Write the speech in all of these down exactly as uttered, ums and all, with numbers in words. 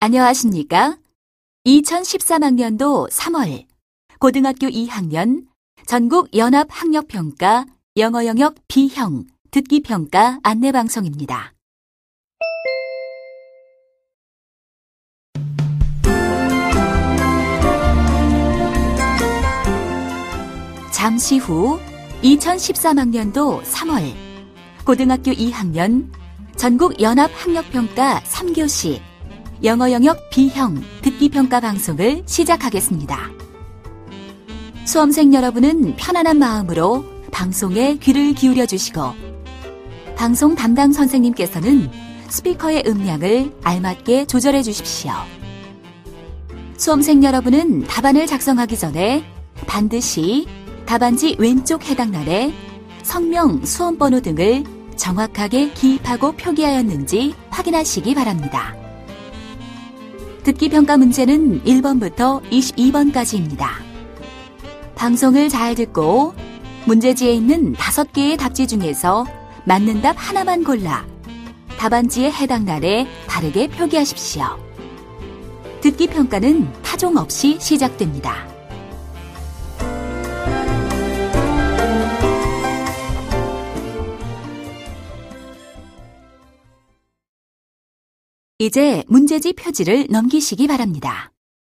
안녕하십니까? 이천십삼 학년도 삼월 고등학교 이 학년 전국 연합학력평가 영어 영역 B형 듣기평가 안내방송입니다. 잠시 후 이천십삼 학년도 삼월 고등학교 이 학년 전국 연합학력평가 삼 교시 영어 영역 B형 듣기평가 방송을 시작하겠습니다. 수험생 여러분은 편안한 마음으로 방송에 귀를 기울여 주시고 방송 담당 선생님께서는 스피커의 음량을 알맞게 조절해 주십시오. 수험생 여러분은 답안을 작성하기 전에 반드시 답안지 왼쪽 해당란에 성명, 수험번호 등을 정확하게 기입하고 표기하였는지 확인하시기 바랍니다. 듣기평가 문제는 일 번부터 이십이 번까지입니다. 방송을 잘 듣고 문제지에 있는 다섯 개의 답지 중에서 맞는 답 하나만 골라 답안지에 해당란에 바르게 표기하십시오. 듣기평가는 타종 없이 시작됩니다. 이제 문제지 표지를 넘기시기 바랍니다.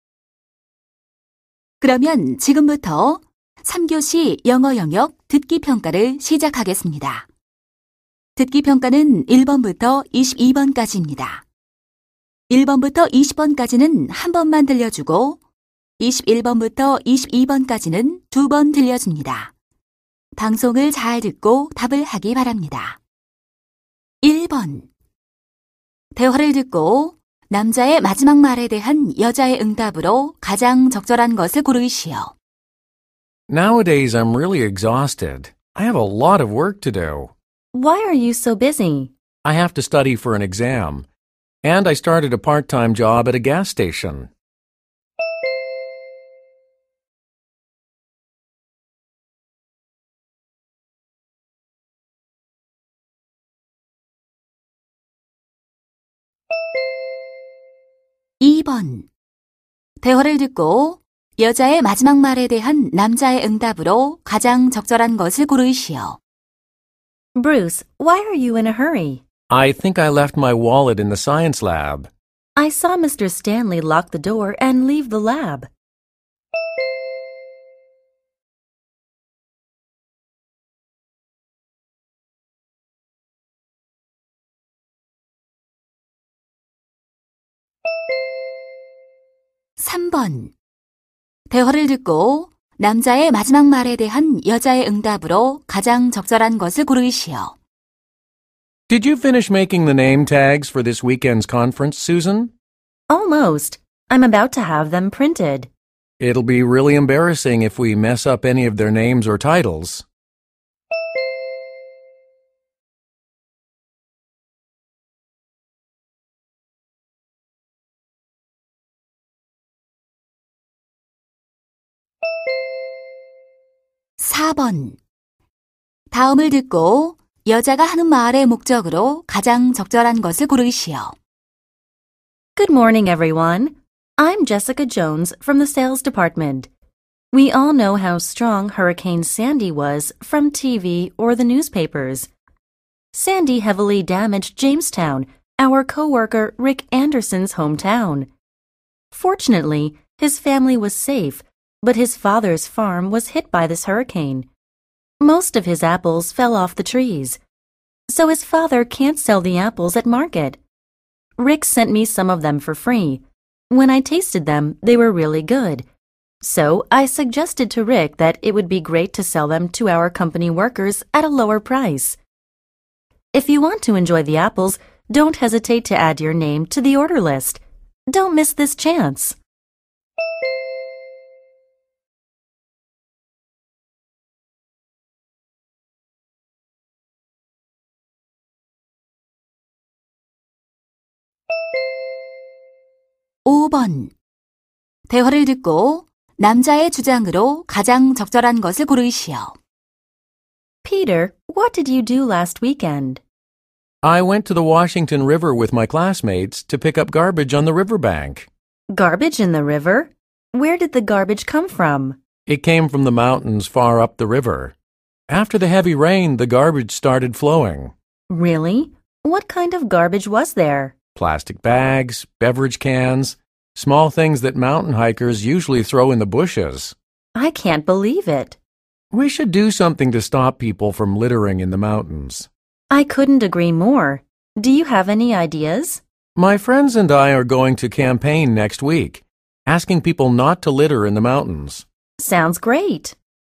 그러면 지금부터 삼 교시 영어 영역 듣기평가를 시작하겠습니다. 듣기평가는 일 번부터 이십이 번까지입니다. 일 번부터 이십 번까지는 한 번만 들려주고 이십일 번부터 이십이 번까지는 두 번 들려줍니다. 방송을 잘 듣고 답을 하기 바랍니다. 일 번 대화를 듣고 남자의 마지막 말에 대한 여자의 응답으로 가장 적절한 것을 고르시오. Nowadays I'm really exhausted. I have a lot of work to do. Why are you so busy? I have to study for an exam. And I started a part-time job at a gas station. 이 번 대화를 듣고 여자의 마지막 말에 대한 남자의 응답으로 가장 적절한 것을 고르시오. Bruce, why are you in a hurry? I think I left my wallet in the science lab. I saw Mister Stanley lock the door and leave the lab. 삼 번 대화를 듣고 남자의 마지막 말에 대한 여자의 응답으로 가장 적절한 것을 고르시오. Did you finish making the name tags for this weekend's conference, Susan? Almost. I'm about to have them printed. It'll be really embarrassing if we mess up any of their names or titles. 사 번 다음을 듣고 여자가 하는 말의 목적으로 가장 적절한 것을 고르시오. Good morning, everyone. I'm Jessica Jones from the sales department. We all know how strong Hurricane Sandy was from T V or the newspapers. Sandy heavily damaged Jamestown, our coworker Rick Anderson's hometown. Fortunately, his family was safe, but his father's farm was hit by this hurricane. Most of his apples fell off the trees, so his father can't sell the apples at market. Rick sent me some of them for free. When I tasted them, they were really good. So I suggested to Rick that it would be great to sell them to our company workers at a lower price. If you want to enjoy the apples, don't hesitate to add your name to the order list. Don't miss this chance. 오 번 대화를 듣고 남자의 주장으로 가장 적절한 것을 고르시오. Peter, what did you do last weekend? I went to the Washington River with my classmates to pick up garbage on the riverbank. Garbage in the river? Where did the garbage come from? It came from the mountains far up the river. After the heavy rain, the garbage started flowing. Really? What kind of garbage was there? Plastic bags, beverage cans, small things that mountain hikers usually throw in the bushes. I can't believe it. We should do something to stop people from littering in the mountains. I couldn't agree more. Do you have any ideas? My friends and I are going to campaign next week, asking people not to litter in the mountains. Sounds great.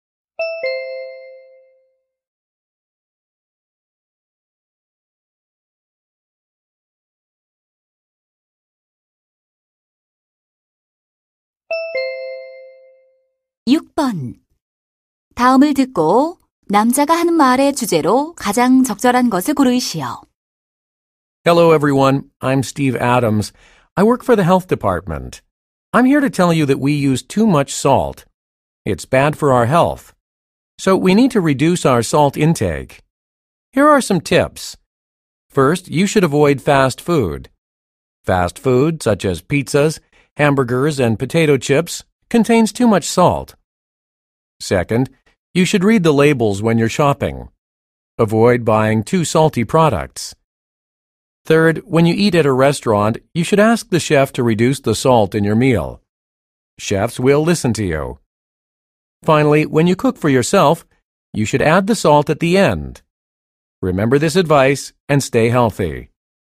육 번. 다음을 듣고 남자가 하는 말의 주제로 가장 적절한 것을 고르시오. Hello, everyone. I'm Steve Adams. I work for the health department. I'm here to tell you that we use too much salt. It's bad for our health. So we need to reduce our salt intake. Here are some tips. First, you should avoid fast food. Fast food, such as pizzas, hamburgers, and potato chips, contains too much salt. Second, you should read the labels when you're shopping. Avoid buying too salty products. Third, when you eat at a restaurant, you should ask the chef to reduce the salt in your meal. Chefs will listen to you. Finally, when you cook for yourself, you should add the salt at the end. Remember this advice and stay healthy.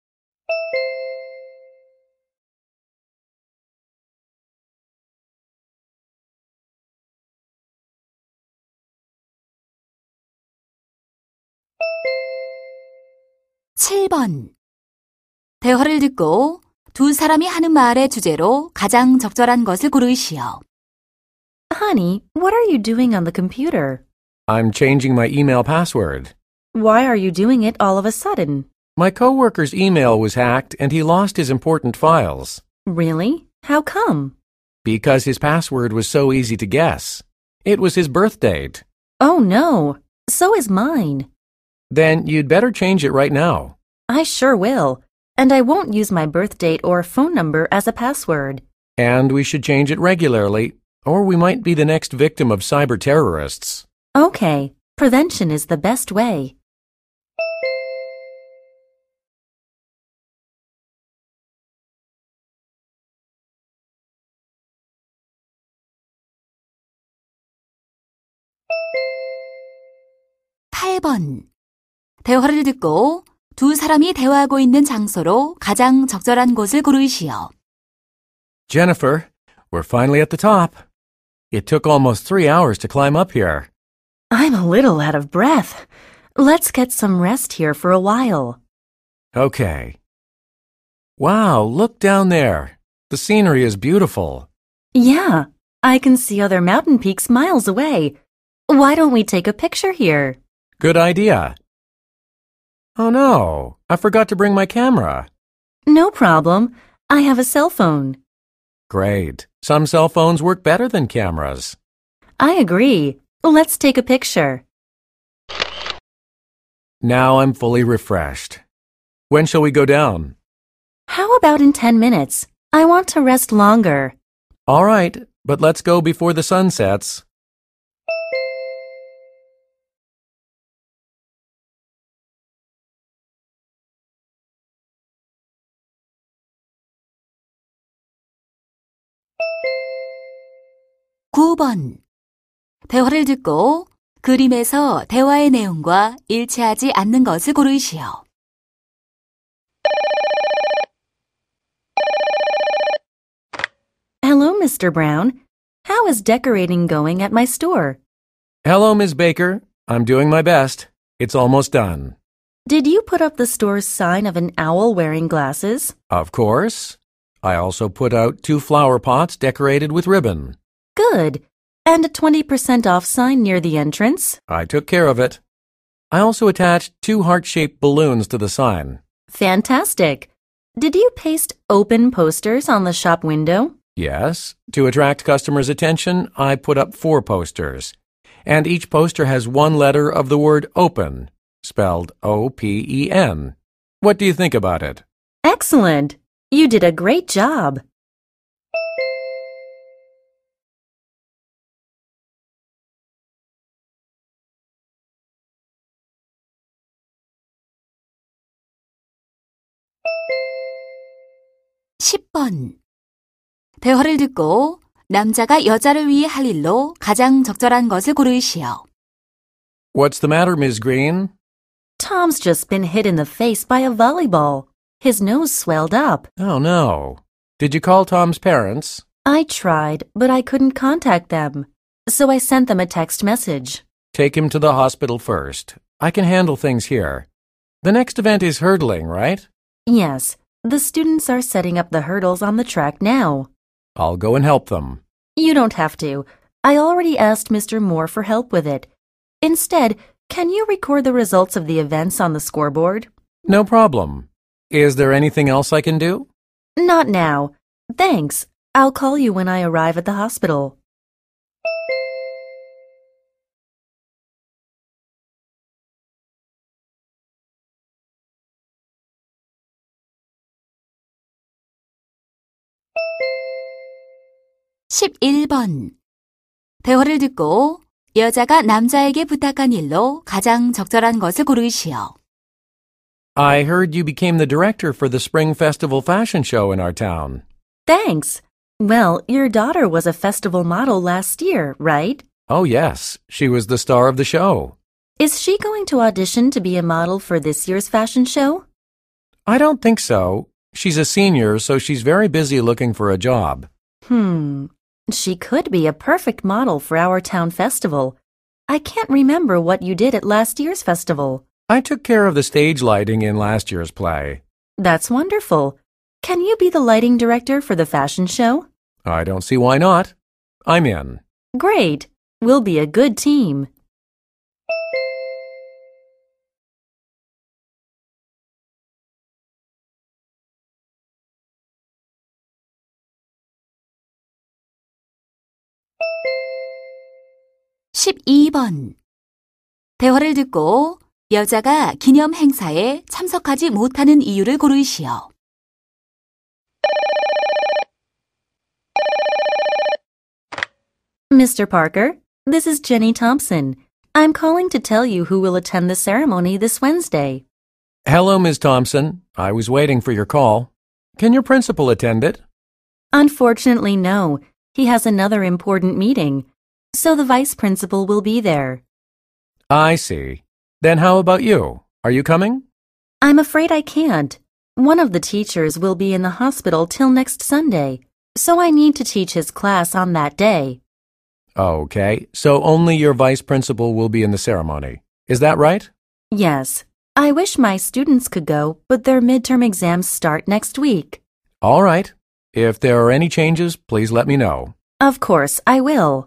칠 번. 대화를 듣고 두 사람이 하는 말의 주제로 가장 적절한 것을 고르시오. Honey, what are you doing on the computer? I'm changing my email password. Why are you doing it all of a sudden? My coworker's email was hacked and he lost his important files. Really? How come? Because his password was so easy to guess. It was his birth date. Oh no, so is mine. Then you'd better change it right now. I sure will. And I won't use my birth date or phone number as a password. And we should change it regularly, or we might be the next victim of cyber terrorists. Okay, prevention is the best way. 팔 번. 대화를 듣고 두 사람이 대화하고 있는 장소로 가장 적절한 곳을 고르시오. Jennifer, we're finally at the top. It took almost three hours to climb up here. I'm a little out of breath. Let's get some rest here for a while. Okay. Wow, look down there. The scenery is beautiful. Yeah, I can see other mountain peaks miles away. Why don't we take a picture here? Good idea. Oh no, I forgot to bring my camera. No problem. I have a cell phone. Great. Some cell phones work better than cameras. I agree. Let's take a picture. Now I'm fully refreshed. When shall we go down? How about in ten minutes? I want to rest longer. All right, but let's go before the sun sets. 구 번. 대화를 듣고 그림에서 대화의 내용과 일치하지 않는 것을 고르시오. Hello, Mister Brown. How is decorating going at my store? Hello, Miz Baker. I'm doing my best. It's almost done. Did you put up the store's sign of an owl wearing glasses? Of course. I also put out two flower pots decorated with ribbon. Good. And a twenty percent off sign near the entrance? I took care of it. I also attached two heart-shaped balloons to the sign. Fantastic. Did you paste open posters on the shop window? Yes. To attract customers' attention, I put up four posters. And each poster has one letter of the word open, spelled O P E N. What do you think about it? Excellent! You did a great job. 십 번. 대화를 듣고 남자가 여자를 위해 할 일로 가장 적절한 것을 고르시오. What's the matter, Miss Green? Tom's just been hit in the face by a volleyball. His nose swelled up. Oh, no. Did you call Tom's parents? I tried, but I couldn't contact them. So I sent them a text message. Take him to the hospital first. I can handle things here. The next event is hurdling, right? Yes, the students are setting up the hurdles on the track now. I'll go and help them. You don't have to. I already asked Mister Moore for help with it. Instead, can you record the results of the events on the scoreboard? No problem. Is there anything else I can do? Not now. Thanks. I'll call you when I arrive at the hospital. 십일 번. 대화를 듣고 여자가 남자에게 부탁한 일로 가장 적절한 것을 고르시오. I heard you became the director for the Spring Festival fashion show in our town. Thanks. Well, your daughter was a festival model last year, right? Oh, yes. She was the star of the show. Is she going to audition to be a model for this year's fashion show? I don't think so. She's a senior, so she's very busy looking for a job. Hmm. She could be a perfect model for our town festival. I can't remember what you did at last year's festival. I took care of the stage lighting in last year's play. That's wonderful. Can you be the lighting director for the fashion show? I don't see why not. I'm in. Great. We'll be a good team. 십이 번. 대화를 듣고 여자가 기념 행사에 참석하지 못하는 이유를 고르시오. Mister Parker, this is Jenny Thompson. I'm calling to tell you who will attend the ceremony this Wednesday. Hello, Miz Thompson. I was waiting for your call. Can your principal attend it? Unfortunately, no. He has another important meeting. So the vice principal will be there. I see. Then how about you? Are you coming? I'm afraid I can't. One of the teachers will be in the hospital till next Sunday, so I need to teach his class on that day. Okay, so only your vice principal will be in the ceremony. Is that right? Yes. I wish my students could go, but their midterm exams start next week. All right. If there are any changes, please let me know. Of course, I will.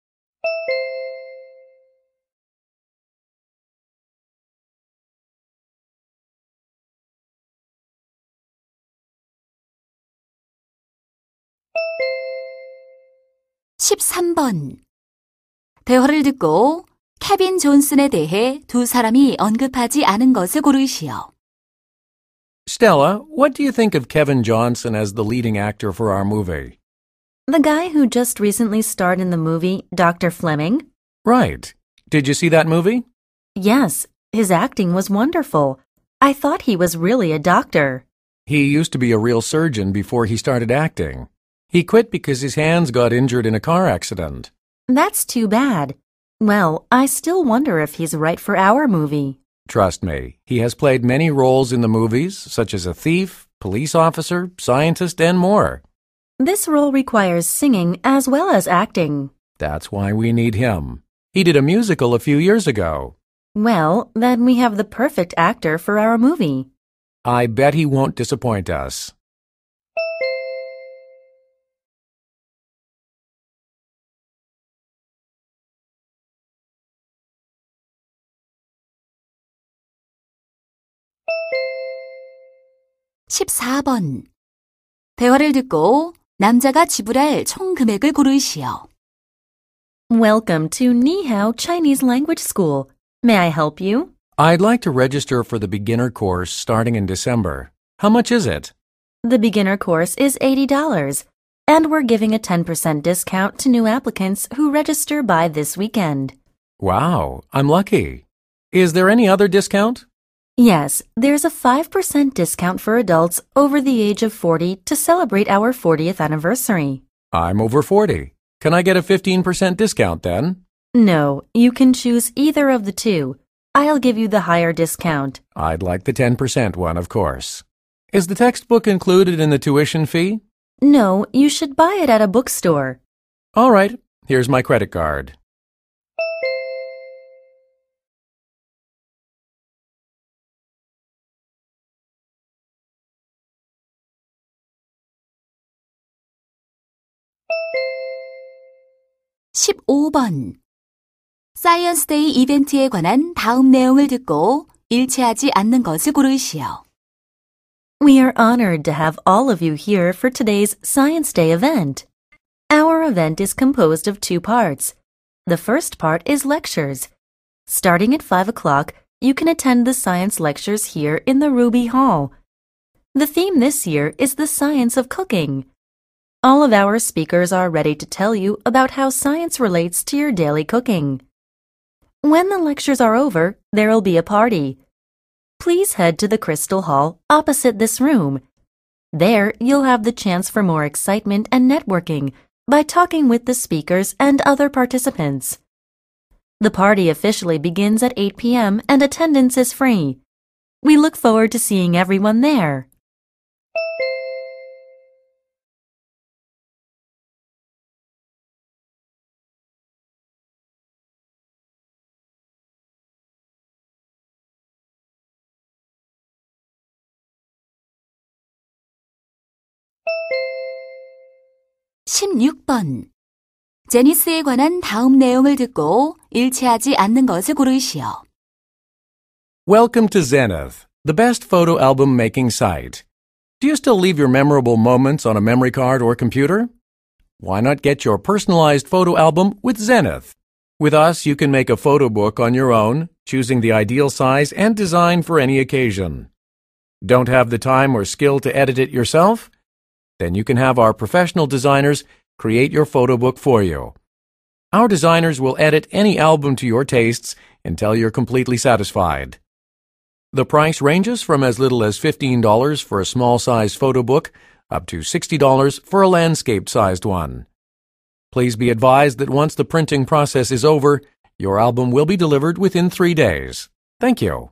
십삼 번. 대화를 듣고 케빈 존슨에 대해 두 사람이 언급하지 않은 것을 고르시오. Stella, what do you think of Kevin Johnson as the leading actor for our movie? The guy who just recently starred in the movie Doctor Fleming? Right. Did you see that movie? Yes, his acting was wonderful. I thought he was really a doctor. He used to be a real surgeon before he started acting. He quit because his hands got injured in a car accident. That's too bad. Well, I still wonder if he's right for our movie. Trust me, he has played many roles in the movies, such as a thief, police officer, scientist, and more. This role requires singing as well as acting. That's why we need him. He did a musical a few years ago. Well, then we have the perfect actor for our movie. I bet he won't disappoint us. 십사 번. 대화를 듣고 남자가 지불할 총 금액을 고르시오. Welcome to Ni Hao Chinese Language School. May I help you? I'd like to register for the beginner course starting in December. How much is it? The beginner course is eighty dollars, and we're giving a ten percent discount to new applicants who register by this weekend. Wow, I'm lucky. Is there any other discount? Yes, there's a five percent discount for adults over the age of forty to celebrate our fortieth anniversary. I'm over forty. Can I get a fifteen percent discount then? No, you can choose either of the two. I'll give you the higher discount. I'd like the ten percent one, of course. Is the textbook included in the tuition fee? No, you should buy it at a bookstore. All right, here's my credit card. 십오 번. 사이언스 데이 이벤트에 관한 다음 내용을 듣고 일치하지 않는 것을 고르시오. We are honored to have all of you here for today's Science Day event. Our event is composed of two parts. The first part is lectures. Starting at five o'clock, you can attend the science lectures here in the Ruby Hall. The theme this year is the science of cooking. All of our speakers are ready to tell you about how science relates to your daily cooking. When the lectures are over, there'll be a party. Please head to the Crystal Hall opposite this room. There, you'll have the chance for more excitement and networking by talking with the speakers and other participants. The party officially begins at eight p.m. and attendance is free. We look forward to seeing everyone there. 십육 번. 제니스에 관한 다음 내용을 듣고 일치하지 않는 것을 고르시오. Welcome to Zenith, the best photo album making site. Do you still leave your memorable moments on a memory card or computer? Why not get your personalized photo album with Zenith? With us, you can make a photo book on your own, choosing the ideal size and design for any occasion. Don't have the time or skill to edit it yourself? Then you can have our professional designers create your photo book for you. Our designers will edit any album to your tastes until you're completely satisfied. The price ranges from as little as fifteen dollars for a small-sized photo book up to sixty dollars for a landscape-sized one. Please be advised that once the printing process is over, your album will be delivered within three days. Thank you.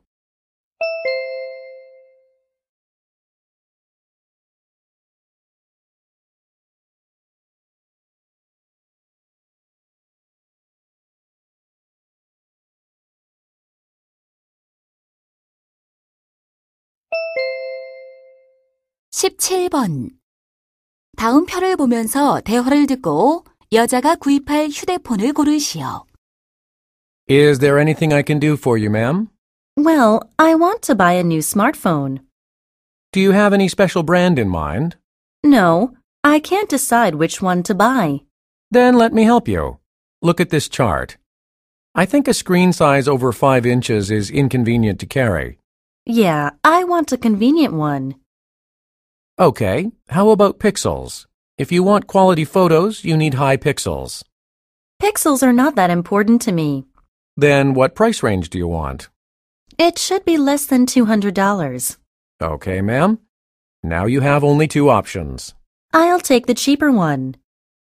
십칠 번. 다음 표를 보면서 대화를 듣고 여자가 구입할 휴대폰을 고르시오. Is there anything I can do for you, ma'am? Well, I want to buy a new smartphone. Do you have any special brand in mind? No, I can't decide which one to buy. Then let me help you. Look at this chart. I think a screen size over five inches is inconvenient to carry. Yeah, I want a convenient one. Okay, how about pixels? If you want quality photos, you need high pixels. Pixels are not that important to me. Then what price range do you want? It should be less than two hundred dollars. Okay, ma'am. Now you have only two options. I'll take the cheaper one.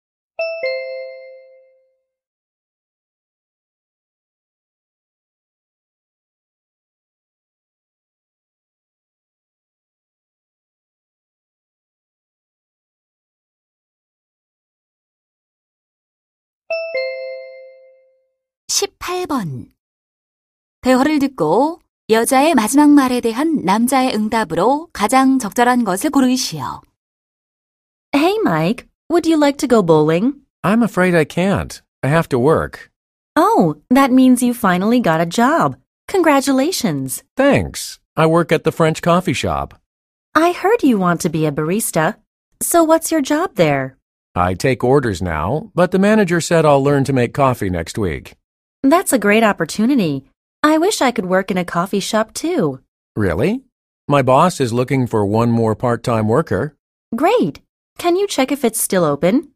십팔 번. 대화를 듣고 여자의 마지막 말에 대한 남자의 응답으로 가장 적절한 것을 고르시오. Hey, Mike, would you like to go bowling? I'm afraid I can't. I have to work. Oh, that means you finally got a job. Congratulations. Thanks. I work at the French coffee shop. I heard you want to be a barista. So what's your job there? I take orders now, but the manager said I'll learn to make coffee next week. That's a great opportunity. I wish I could work in a coffee shop too. Really? My boss is looking for one more part-time worker. Great! Can you check if it's still open?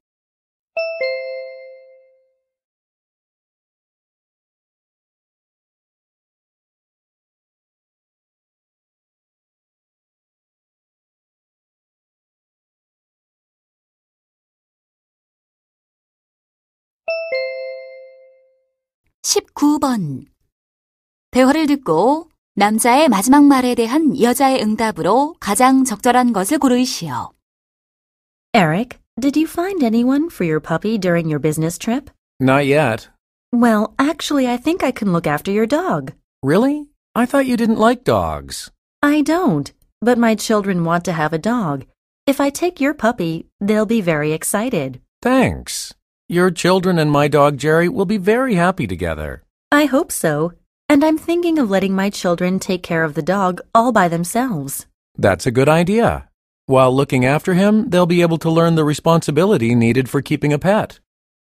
십구 번. 대화를 듣고 남자의 마지막 말에 대한 여자의 응답으로 가장 적절한 것을 고르시오. Eric, did you find anyone for your puppy during your business trip? Not yet. Well, actually, I think I can look after your dog. Really? I thought you didn't like dogs. I don't, but my children want to have a dog. If I take your puppy, they'll be very excited. Thanks. Your children and my dog Jerry will be very happy together. I hope so. And I'm thinking of letting my children take care of the dog all by themselves. That's a good idea. While looking after him, they'll be able to learn the responsibility needed for keeping a pet.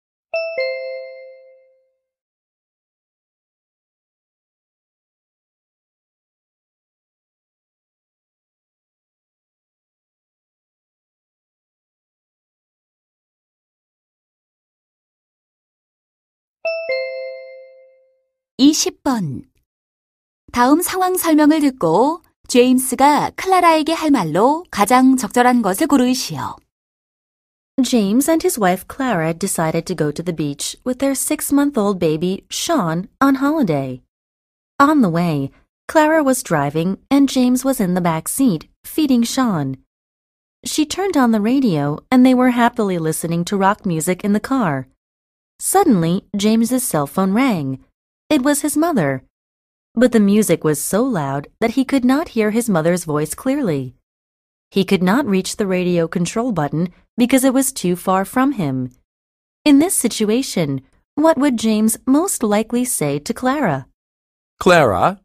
이십 번. 다음 상황 설명을 듣고 제임스가 클라라에게 할 말로 가장 적절한 것을 고르시오. James and his wife Clara decided to go to the beach with their six-month-old baby, Sean, on holiday. On the way, Clara was driving and James was in the back seat, feeding Sean. She turned on the radio and they were happily listening to rock music in the car. Suddenly, James's cell phone rang. It was his mother. But the music was so loud that he could not hear his mother's voice clearly. He could not reach the radio control button because it was too far from him. In this situation, what would James most likely say to Clara? Clara?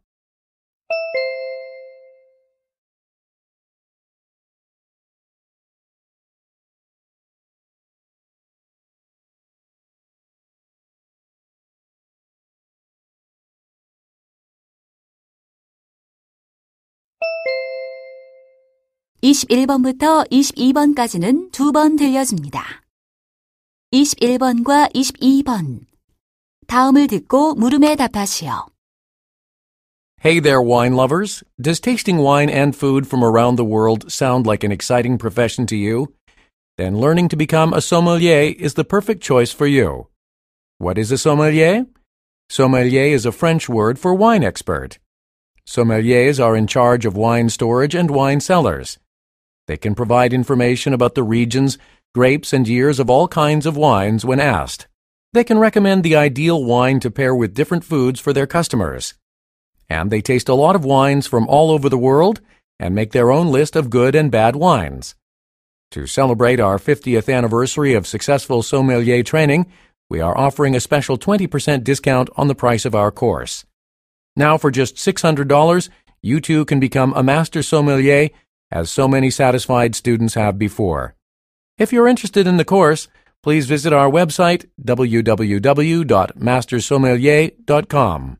이십일 번부터 이십이 번까지는 두 번 들려줍니다. 이십일 번과 이십이 번. 다음을 듣고 물음에 답하시오. Hey there, wine lovers. Does tasting wine and food from around the world sound like an exciting profession to you? Then learning to become a sommelier is the perfect choice for you. What is a sommelier? Sommelier is a French word for wine expert. Sommeliers are in charge of wine storage and wine cellars. They can provide information about the regions, grapes, and years of all kinds of wines when asked. They can recommend the ideal wine to pair with different foods for their customers. And they taste a lot of wines from all over the world and make their own list of good and bad wines. To celebrate our fiftieth anniversary of successful sommelier training, we are offering a special twenty percent discount on the price of our course. Now for just six hundred dollars, you too can become a master sommelier, as so many satisfied students have before. If you're interested in the course, please visit our website, w w w dot master sommelier dot com.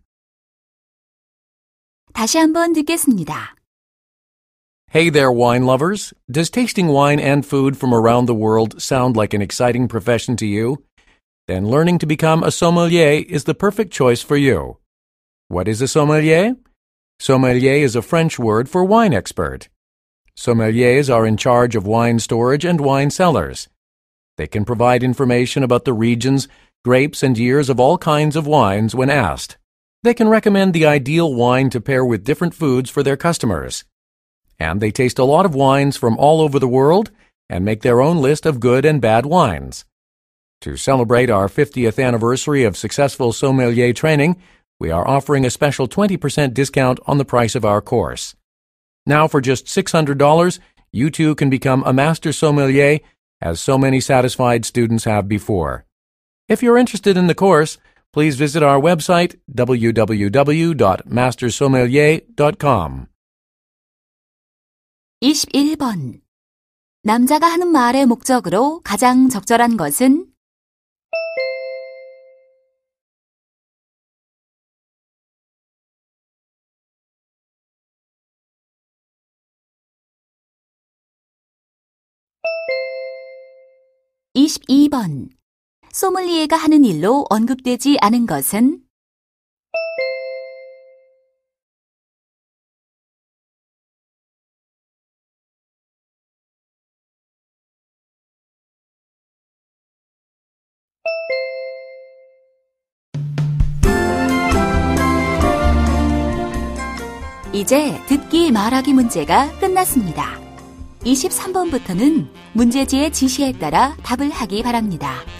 다시 한번 듣겠습니다. Hey there, wine lovers. Does tasting wine and food from around the world sound like an exciting profession to you? Then learning to become a sommelier is the perfect choice for you. What is a sommelier? Sommelier is a French word for wine expert. Sommeliers are in charge of wine storage and wine cellars. They can provide information about the regions, grapes, and years of all kinds of wines when asked. They can recommend the ideal wine to pair with different foods for their customers. And they taste a lot of wines from all over the world and make their own list of good and bad wines. To celebrate our fiftieth anniversary of successful sommelier training, we are offering a special twenty percent discount on the price of our course. Now for just six hundred dollars, you too can become a master sommelier, as so many satisfied students have before. If you're interested in the course, please visit our website, w w w dot master sommelier dot com. 이십일 번. 남자가 하는 말의 목적으로 가장 적절한 것은 이십이 번. 소믈리에가 하는 일로 언급되지 않은 것은? 이제 듣기 말하기 문제가 끝났습니다. 이십삼 번부터는 문제지의 지시에 따라 답을 하기 바랍니다.